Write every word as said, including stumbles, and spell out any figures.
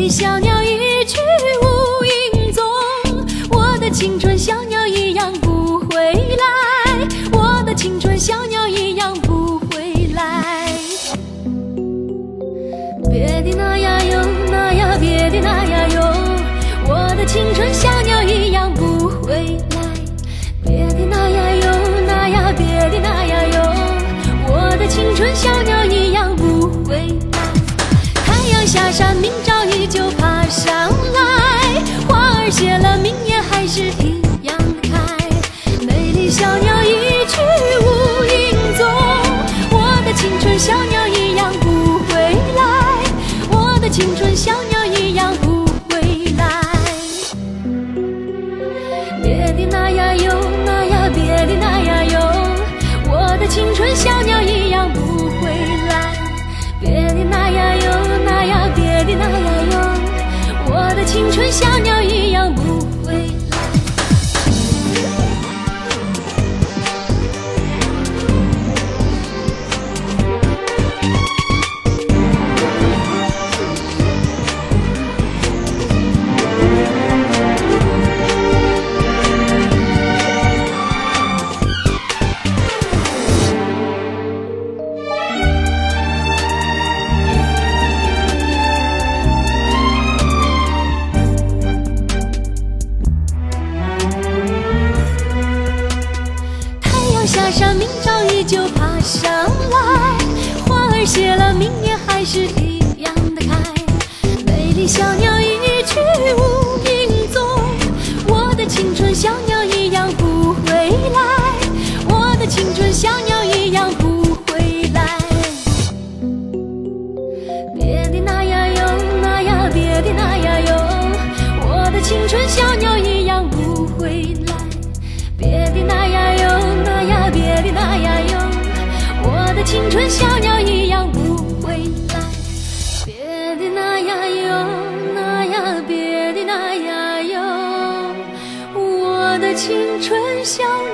丽小鸟一去无影踪，我的青春小鸟一样不回来，我的青春小鸟一样不回来。别的那呀哟，那呀别的那呀哟，我的青春小鸟一样不回来。别的那呀哟，那呀别的那呀哟，我的青春小鸟一样不回来。太阳下山，明朝依旧爬上来，花儿谢了，明年还是一样的开。美丽小鸟一去无影踪，我的青春小鸟一样不回来，我的青春小鸟一样不回来。别的那呀哟，那呀别的那呀哟，我的青春小鸟一样不回来。别的那呀哟，那呀别的那呀哟，我的青春小鸟一样不回来。下山，明朝依旧爬上来，花儿谢了，明年还是一样的开。美丽小鸟一去无影踪，我的青春小鸟一样不回来，我的青春小鸟一样不回来。别的那呀哟，那呀别的那呀哟，我的青春小鸟一样不回来。别的那呀哟，那呀别的那呀哟，我的青春小鸟一样不回来。别的那呀哟，那呀别的那呀哟，我的青春小